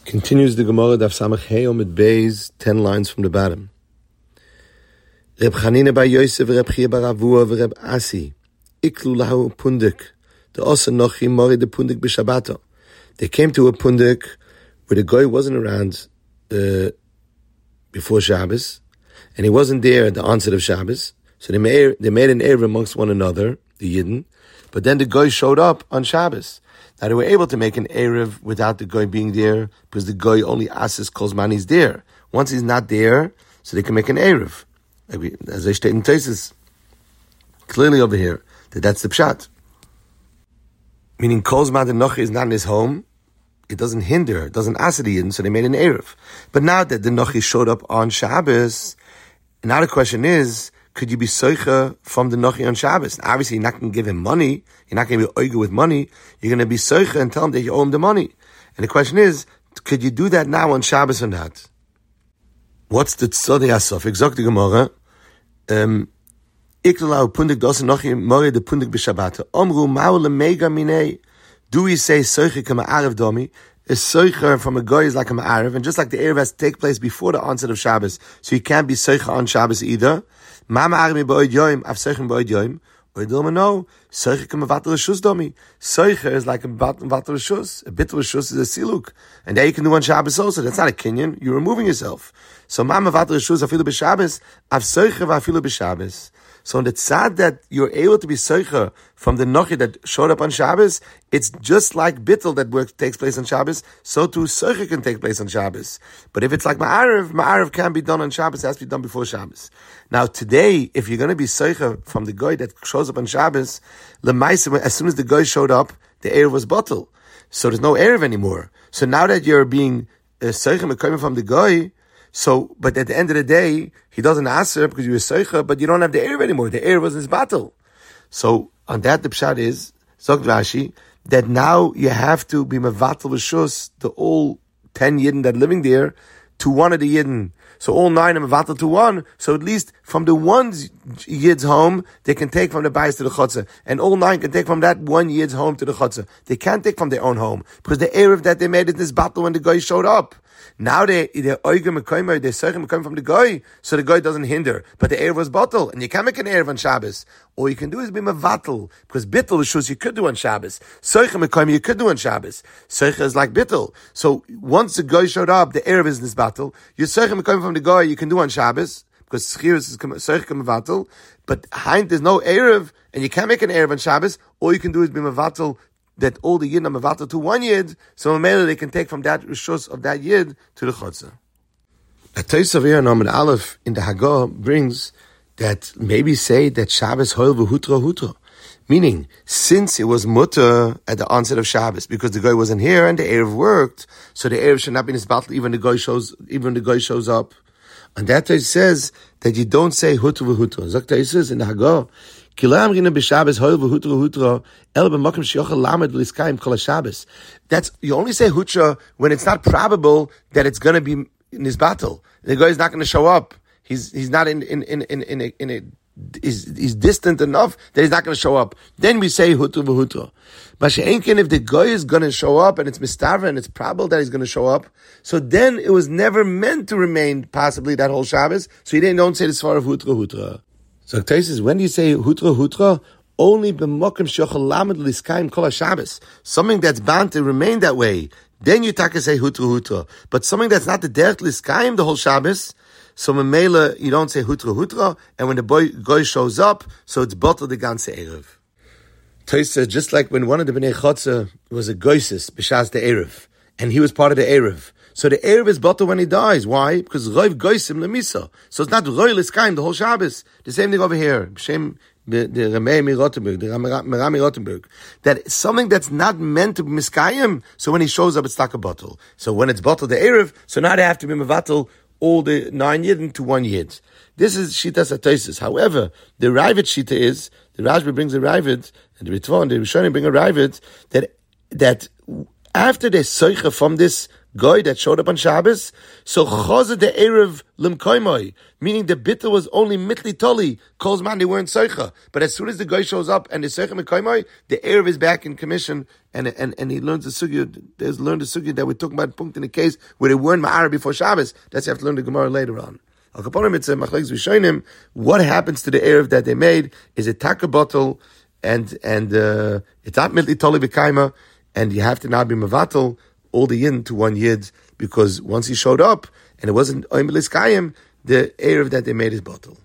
Continues the Gemara Daf Samach Hey Omid Beis, 10 lines from the bottom. Reb Chanina bar Yosef, Reb Chia bar Avua, Reb Asi, Iklu lahu pundik, the Osa Nochi Mori the pundik b'Shabbato. They came to a pundik where the guy wasn't around before Shabbos, and he wasn't there at the onset of Shabbos. So they made an Erev amongst one another, the Yidden, but then the guy showed up on Shabbos. Now they were able to make an Erev without the guy being there, because the guy only asks Kozman he's there. Once he's not there, so they can make an Erev. As I state in Tesis, clearly over here, that's the Pshat. Meaning Kozman the Nochi is not in his home, it doesn't hinder, it doesn't ask the Yidden, so they made an Erev. But now that the Nochi showed up on Shabbos, now the question is, could you be soicha from the Nochi on Shabbos? Now, obviously, you're not going to give him money. You're not going to be oiga with money. You're going to be soicha and tell him that you owe him the money. And the question is, could you do that now on Shabbos or not? What's the tzodei asaf? Exactly, Gemara. Iklau pundik dosa Nochi mori the pundik b'Shabbato. Omru ma'u lemega minei. Do we say soicha kama arav domi? A soicha from a guy is like a ma'arav, and just like the Erev has to take place before the onset of Shabbos, so you can't be soicha on Shabbos either. Ma ma'arav b'oid yoim, av soicha b'oid yoim, or dilma no, soicha kama vatal reshus domi. Soicha is like a vatal reshus. A bitul reshus is a siluk, and that you can do on Shabbos also. That's not a kinyan. You're removing yourself. So ma vatal reshus afilu b'Shabbos, av soicha v'afilu b'Shabbos. So on the tzad that you're able to be soicha from the Nochi that showed up on Shabbos, it's just like bittul that takes place on Shabbos, so too soicha can take place on Shabbos. But if it's like ma'arav can't be done on Shabbos, it has to be done before Shabbos. Now today, if you're going to be soicha from the guy that shows up on Shabbos, l'maisa, as soon as the guy showed up, the erev was bottle. So there's no erev anymore. So now that you're being soicha coming from the guy, so, but at the end of the day, he doesn't answer because you were soicha, but you don't have the erev anymore. The erev was in his battle. So, on that, the pshat is, Zog Rashi, that now you have to be mevatel v'shus, the all 10 yidden that are living there, to one of the yidden. So all 9 are mevatel to one, so at least from the one yid's home, they can take from the bayis to the chotzer. And all 9 can take from that one yid's home to the chotzer. They can't take from their own home, because the erev that they made in this battle when the guy showed up. Now they're oigim mekaymer, they're soichim mekaymer from the guy, so the guy doesn't hinder. But the erev was bottle, and you can't make an erev on Shabbos. All you can do is be mevatel, because bittul shus you could do on Shabbos. Soichim mekaymer you could do on Shabbos. Soicha is like bittul. So once the guy showed up, the erev is in this battle. You're soichim mekaymer from the guy you can do on Shabbos, because schiris is soichim mevatel. But hind there's no erev, and you can't make an erev on Shabbos. All you can do is be mevatel, that all the yid are mevatel to one yid, so maybe they can take from that rishus of that yid to the chotzer. A Tosaf here, Amud Aleph in the Haggadah brings that maybe say that Shabbos hoil v'hutra hutra, meaning since it was mutter at the onset of Shabbos because the guy wasn't here and the erev worked, so the erev should not be in his battle even the guy shows up. And that says that you don't say hutra v'hutra. Zok says in the Haggadah, that's, you only say hutra when it's not probable that it's going to be in his battle. The guy is not going to show up. He's not he's distant enough that he's not going to show up. Then we say hutra v'hutra. But she'enken, if the guy is going to show up and it's mistaver and it's probable that he's going to show up, so then it was never meant to remain possibly that whole Shabbos. So you don't say the svar of hutra hutra. So Taisus, when do you say hutra hutra? Only b'mokim she'ochel lamed liskayim kol haShabbos. Something that's bound to remain that way. Then you take say hutra hutra. But something that's not the derech liskayim the whole Shabbos, so memela you don't say hutra hutra. And when the guy shows up, so it's bottled the ganze erev. Taisus says, just like when one of the bnei chotzer was a goysis b'shas the erev, and he was part of the erev. So the erev is bottled when he dies. Why? Because roiv goysim lemisa. So it's not roiv liskayim the whole Shabbos. The same thing over here. B'shem the Ramei Rottenberg, the Merami Rottenberg, that something that's not meant to be miskayim. So when he shows up, it's like a bottle. So when it's bottled the erev, so now they have to be mevatel all the 9 yid to 1 yid. This is Shitas HaTosfos. However, the Ravid Shita is, the Rashba brings a Ravid, and the Ritva and the Rishonim bring a Ravid, that after they soicha from this guy that showed up on Shabbos, so chazed the Erev limkoimoi, meaning the bittul was only mitli toli, calls man, they weren't seicha. But as soon as the guy shows up and the seicha mikoimoi, the Erev is back in commission, and he learns the sugya, there's learned the sugya that we're talking about punkt in the case where they weren't ma'ara before Shabbos. That's you have to learn the Gemara later on. Al kaponim, it's a machlekes rishonim. What happens to the Erev that they made? Is a taka bottle, and it's not mitli toli v'kaima, and you have to now be mevatel all the yin to one yid, because once he showed up and it wasn't oimelis kayim, the Erev that they made is bottle.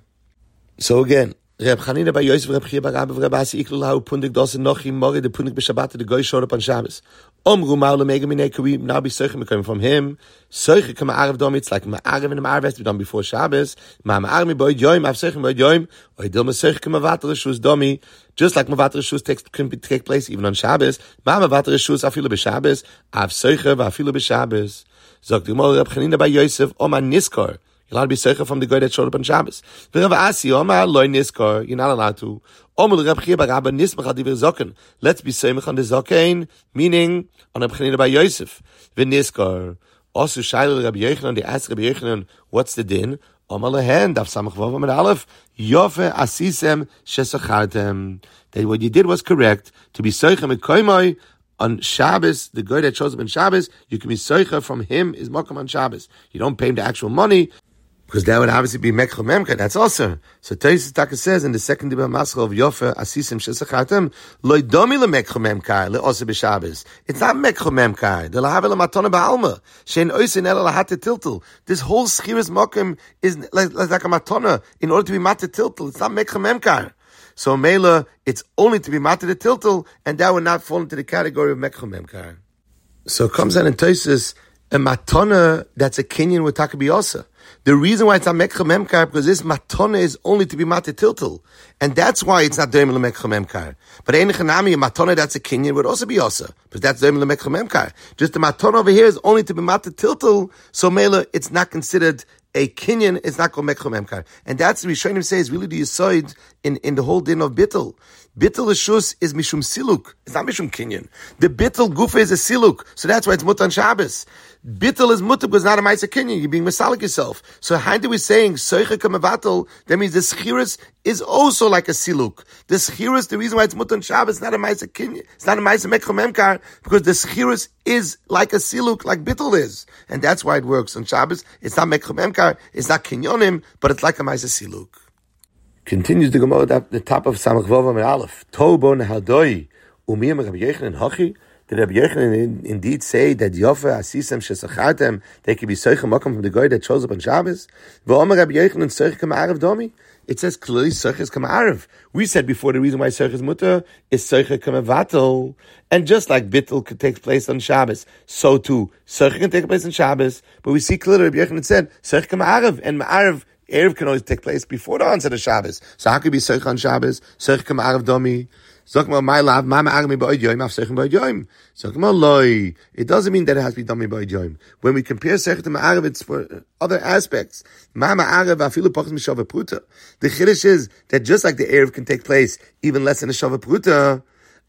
So again, Reb Chanina by Yosef, Reb Chia bar Abba, Reb Asi Iklul Hau Pundik Dosen Nochi Mori, the Pundik b'Shabbat, the guy showed up on Shabbos. Omru Ma'ula Mega Minei, can we now be Seichim coming from him? Seichim Kama Arav Dom, it's like Ma'arav and Ma'arav has to be done before Shabbos. Ma'arav mi Boyd Yoim, Av Seichim Boyd Yoim, Oidil Seichim Kama Vater Rishus Domi, just like Mavater Rishus can take place even on Shabbos. Ma'avater Rishus Afilu b'Shabbos, Av Seichim Afilu b'Shabbos. Zog the Gemara Reb Chanina by Yosef, Oma Niskar. You're allowed to be seicha from the guy that showed up on Shabbos. Rav Asi, Omar loy niskar. You're not allowed to. Omar Reb Chia bar Abba nismach al divrei zoken. Let's be seimach on the zoken, meaning on Reb Chanina by Yosef. V'niskar. Also shayla Rabbi Yochanan. They asked Rabbi Yochanan, what's the din? Omar lehen daf samach vav amid aleph. Yofe asisem shesachartem. That what you did was correct. To be seicha mekoymai on Shabbos, the guy that shows up on Shabbos, you can be seicha from him is makam on Shabbos. You don't pay him the actual money, because that would obviously be mekcha memka. That's also. So Taisus Taka says in the second dibur maschal of Yofe Asisim Shesachatem, Loi domi le mekcha memka le also b'Shabbos. It's not mekcha memka. The lahavel matona ba'alma shein oisin ela lahate tiltul. This whole schiras mokim is like a matona in order to be mate tiltul. It's not mekcha memka. So Mela, it's only to be mate the tiltul, and that would not fall into the category of mekcha memka. So it comes out in Taisus, a matona that's a kinyan with takabiyasa. The reason why it's not mekcha memkar, because this matona is only to be mate tiltul. And that's why it's not doim lemekcha memkar. But ein chanami, a matona that's a kinyan would also be also. But that's doim lemekcha memkar. Just the matona over here is only to be mate tiltul, so mela, it's not considered a kinyan, it's not called mekcha memkar. And that's the Rishonim say is really the yisoid in the whole din of bittul. Bittul Rishus is mishum siluk. It's not mishum kinyan. The bittul gufa is a siluk. So that's why it's mutar on Shabbos. Bittul is mutar because it's not a ma'aser kinyan. You're being masalik yourself. So how do we saying soicha kamavatl? That means the schiras is also like a siluk. The schiras, the reason why it's mutar on Shabbos, is not a ma'aser kinyan. It's not a ma'aser mekcha memkar, because the schiras is like a siluk, like bittul is. And that's why it works on Shabbos. It's not mekcha memkar, it's not kinyonim, but it's like a ma'aser siluk. Continues the Gemara at the top of Samach Vav and Aleph. Tobo nehadoi umiyam Rabbi Yochanan hachi. Did Rabbi Yochanan indeed say that Yofe asisem shesachartem they could be seicha makam from the guy that shows up on Shabbos? V'omer Rabbi Yochanan seicha k'ma'arav domi. It says clearly seicha is k'ma'arav. We said before the reason why seicha is mutter is seicha k'mavatel, and just like bittul could take place on Shabbos, so too seicha can take place on Shabbos. But we see clearly Rabbi Yochanan said seicha k'ma'arav, and ma'arav Erev can always take place before the onset of Shabbos. So how could be Seich on Shabbos? Seich kam Arav domi. Zok mal my love, mama armi ba'od yoim, af Seich ba'od yoim. Zok mal loy. It doesn't mean that it has to be domi ba'od yoim. When we compare Seich to Ma'arav, it's for other aspects. Mama Arav afilu pachas mishava pruta. The chiddush is that just like the Erev can take place even less than a shava pruta,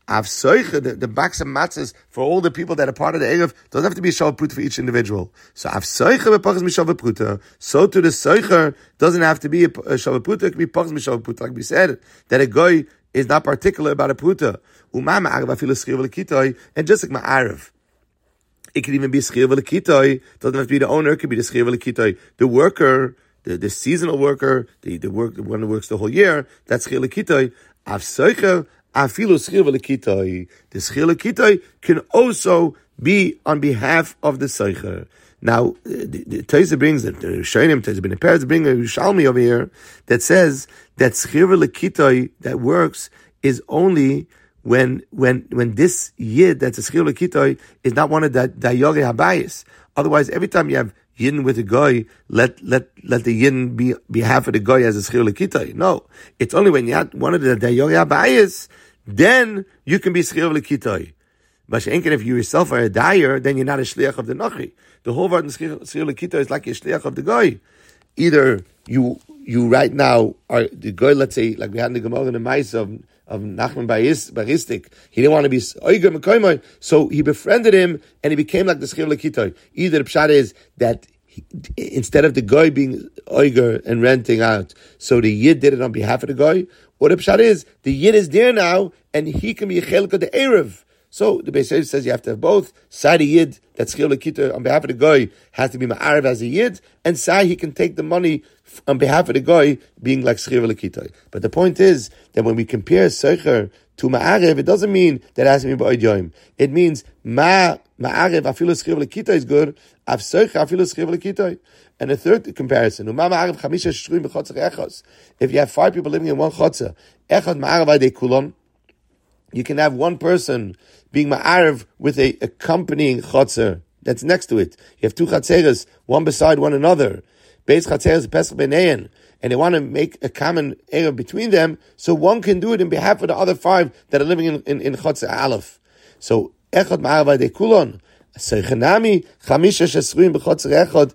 the box of matzahs for all the people that are part of the Erev doesn't have to be a Shavah Pruta for each individual. So Av Soicher b'Pachas Mishavah Pruta, so to the Soicher doesn't have to be a Shavah Pruta, it can be Pachas Mishavah Pruta, like we said, that a guy is not particular about a Pruta. Umam Ma'arav afilu Schir v'Lekitoi, and just like Ma'arav, it can even be Schir v'Lekitoi, doesn't have to be the owner, it could be the Schir v'Lekitoi, the worker, the seasonal worker, the one who works the whole year, that's Schir v'Lekitoi. Av Soicher afilu schir v'lekitoi. The schir v'lekitoi can also be on behalf of the seicher. Now, the Taiza brings the Rishonim, Taiza ben Peretz bring a Yerushalmi over here that says that schir v'lekitoi that works is only when this yid that's a schir v'lekitoi is not one of the dayori habayis. Otherwise, every time you have yin with a guy, let the yin be half of the guy as a schir l'kitay. No, it's only when you have one of the dayori habayis, then you can be schir l'kitay. But if you yourself are a dyer, then you're not a shliach of the nachi. The whole word in schir l'kitay is like a shliach of the guy. Either you right now are the guy. Let's say like we had in the Gemara in the Ma'is of Nachman Baristik. He didn't want to be Oiger Mekoimoi, so he befriended him and he became like the Schir Lekitoi. Either the pshat is that instead of the guy being Oiger and renting out, so the Yid did it on behalf of the guy, or the pshat is the Yid is there now and he can be a chelik of the Erev. So the Beis Yosef says you have to have both. Sai the Yid, that's Schir Lekitoi on behalf of the guy, has to be Ma'arev as a Yid, and Sai he can take the money on behalf of the guy being like Schir Lekitoi. But the point is that when we compare Seicher to Ma'arev, it doesn't mean that it has to be Ba'od Yom. It means Ma'arev afilu Schir Lekitoi is good, Av Seicher afilu Schir Lekitoi. And the third comparison, if you have 5 people living in one chotzer, Echad Ma'arev Adei Kulon, you can have one person being ma'arev with a accompanying chotzer that's next to it. You have 2 chatzeres, one beside one another. Beis chatzeres pesach b'nein, and they want to make a common erev between them, so one can do it in behalf of the other 5 that are living in chotzer aleph. So echad ma'arev adei kulon, seichanami chamisha shesruim b'chotzer echad.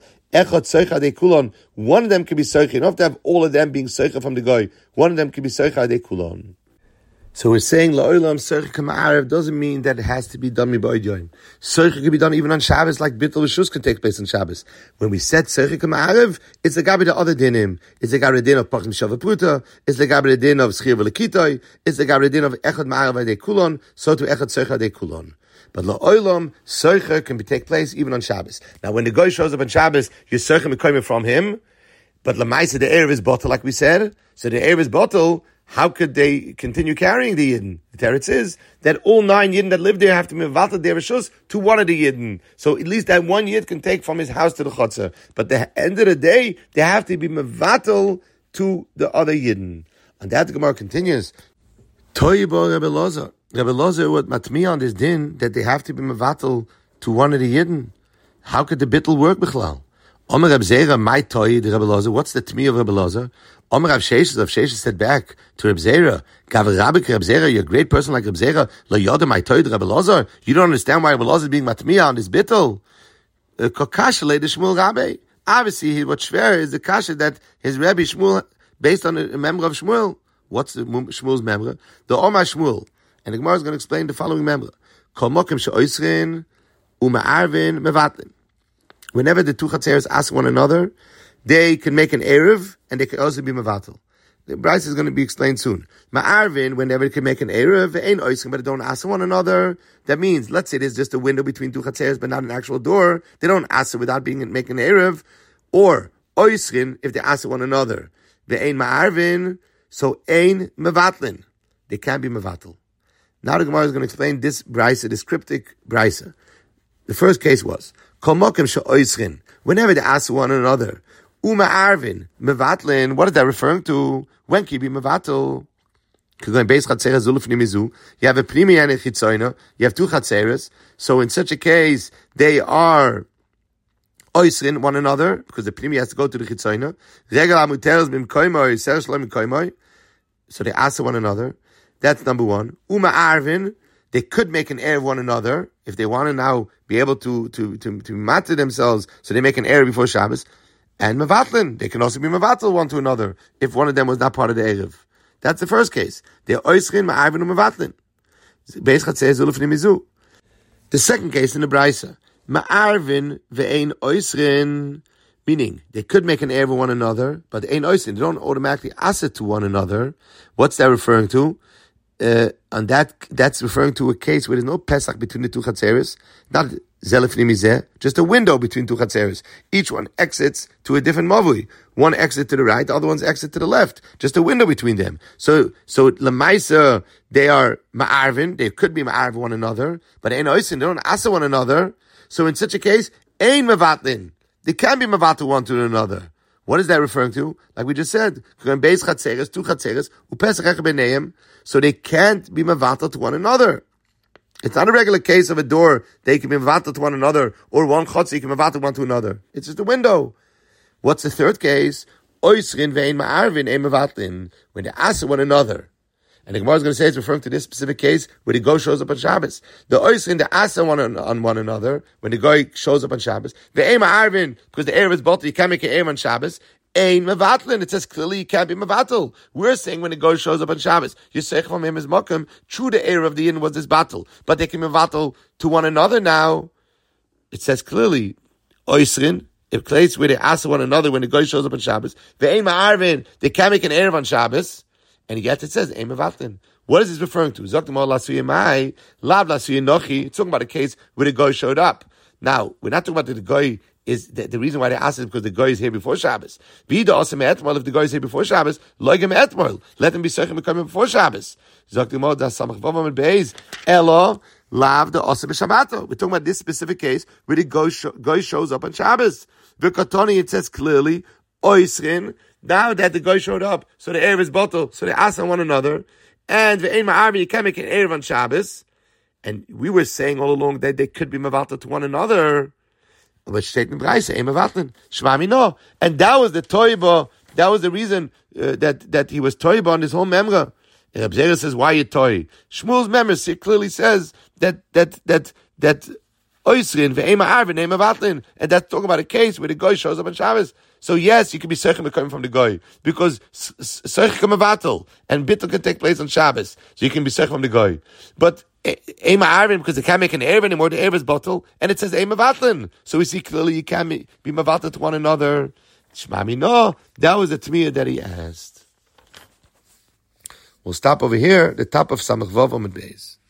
One of them can be soicha. You don't have to have all of them being soicha from the guy. One of them can be soicha adei kulon. So we're saying la'olam soicha k'ma'arev doesn't mean that it has to be done b'od yom. Soicha can be done even on Shabbos, like bittul v'shus can take place on Shabbos. When we said soicha k'ma'arev, it's the gabi the other dinim. It's the gabi the din of pachim shavapruta. It's the gabi the din of schir v'lekitoi. It's the gabi the din of echad ma'arev adei kulon. So to echad soicha adei kulon. But la'olam soicha can take place even on Shabbos. Now, when the guy shows up on Shabbos, you're soicha mekoyim from him. But la'maisa the erev is bottle, like we said. So the erev is bottle. How could they continue carrying the Yidden? The teretz is that all 9 Yidden that live there have to be mevatel their reshus to one of the Yidden. So at least that one Yid can take from his house to the chotzer. But at the end of the day, they have to be mevatel to the other Yidden. And that the Gemara continues. Toibo Rebbe Lozer. Rebbe Lozer would matmi on this din that they have to be mevatel to one of the Yidden. How could the bittul work bichlal? Omer Reb Zera, my toy, the Rebbe Lozer. What's the tmi of Rebbe Lozer? Omer Rav Sheshes said back to Reb Zera, Gav Rabik Reb Zera, you're a great person like Reb Zera. Lo Yoda, my toy, the Rebbe Lozer. You don't understand why Rebbe Lozer is being matmiya on this bittul. Kokashale the Shmuel Rabbi. Obviously, what shver is the kasha that his Rabbi Shmuel, based on a member of Shmuel. What's the Shmuel's member? The Omar Shmuel. And the Gemara is going to explain the following member. Kol mokim she'oisrin u'ma'arvin mevatlin. Whenever the 2 chatzeres ask one another, they can make an erev, and they can also be mevatel. The Bryce is going to be explained soon. Ma'arvin, whenever they can make an erev, ain't oisrim, but they don't ask one another. That means, let's say there's just a window between 2 chatzeres, but not an actual door. They don't ask it without making an erev. Or oisrim, if they ask one another. Ve'ein ma'arvin, so ein mevatlin. They can't be mevatel. Now the Gemara is going to explain this Bryce, this cryptic Bryce. The first case was, Kol mokem she'oisrin, whenever they ask one another, Arvin, mevatlin, what is that referring to? When can you be mevatel? You have a pnimi and a chitzoina, you have 2 chatzeres, so in such a case, they are oisrin one another, because the pnimi has to go to the chitzoina. So they ask one another. That's number 1. Arvin, they could make an erev one another, if they want to now be able to matter themselves, so they make an erev before Shabbos. And mevatlin, they can also be mevatel one to another, if one of them was not part of the erev. That's the first case. They're oischin, ma'arvin, and mevatlin. The second case in the Braisa, ma'arvin ve'ein oischin, meaning they could make an erev with one another, but they ain't oischin, they don't automatically ask it to one another. What's that referring to? And that's referring to a case where there's no Pesach between the 2 chatzeres, not zelefnim mizeh, just a window between 2 chatzeres. Each one exits to a different mavui. One exit to the right, the other one's exit to the left. Just a window between them. So lemaisa, they are ma'arvin, they could be ma'arvin one another, but ein oisin, they don't asa one another. So in such a case, ein mevatlin. They can be mevatel one to another. What is that referring to? Like we just said, 2 chatzeres, upesach echad b'neim, so they can't be mevatel to one another. It's not a regular case of a door, they can be mevatel to one another, or one chotzer can be mevatel one to another. It's just a window. What's the third case? Oisrin ve'ein ma'arvin ein mevatlin, when they ask one another. And the Gemara is going to say it's referring to this specific case where the guy shows up on Shabbos. The oisrin, they ask on one another when the guy shows up on Shabbos. Ve'ein ma'arvin, because the erev is bottle, you can't make an erev on Shabbos. Ein mevatlin. It says clearly you can't be mevatel. We're saying when a goy shows up on Shabbos, you say from him is mokum. True, the air of the inn was this battle, but they can mevatel to one another now. It says clearly, oisrin. If place where they ask one another when the goy shows up on Shabbos, ve'ein ma'arvin, they can't make an erev on Shabbos, and yet it says ein mevatlin. What is this referring to? Zoktim lasuye mai, lav lasuye nochi. It's talking about a case where the goy showed up. Now we're not talking about the goy. Is the reason why they asked is because the goy is here before Shabbos. Vida also me'etmol, if the goy is here before Shabbos, loigem etmol. Let him be sechem becoming before Shabbos. Zoktim ol das samach vavam and beis elo lav the osem b'Shabbato. We're talking about this specific case where the goy shows up on Shabbos. V'katoni, it says clearly, oisrin, now that the guy showed up, so the Erev is bottle, so they ask on one another, and ve'ein ma'arvin, you can't make an Erev on Shabbos, and we were saying all along that they could be mevatel to one another, but steht in Breise, ein mevatlin, shmami no, and that was the toiba, that was the reason that he was toiba on this whole memra. And Reb Zera says, why you toy? Shmuel's memra clearly says that Oisrin ve'ema arvin ve'ema vatlin, and that's talking about a case where the goy shows up on Shabbos. So yes, you can be sechem coming from the goy because sechem vatel and bittul can take place on Shabbos, so you can be sechem from the goy. But ema arvin, because they can't make an erev anymore, the erev is bottle, and it says ema vatlin. So we see clearly you can't be mevatel to one another. Shmami no, that was the tmiyah that he asked. We'll stop over here, the top of Samach Vav Amud Beis.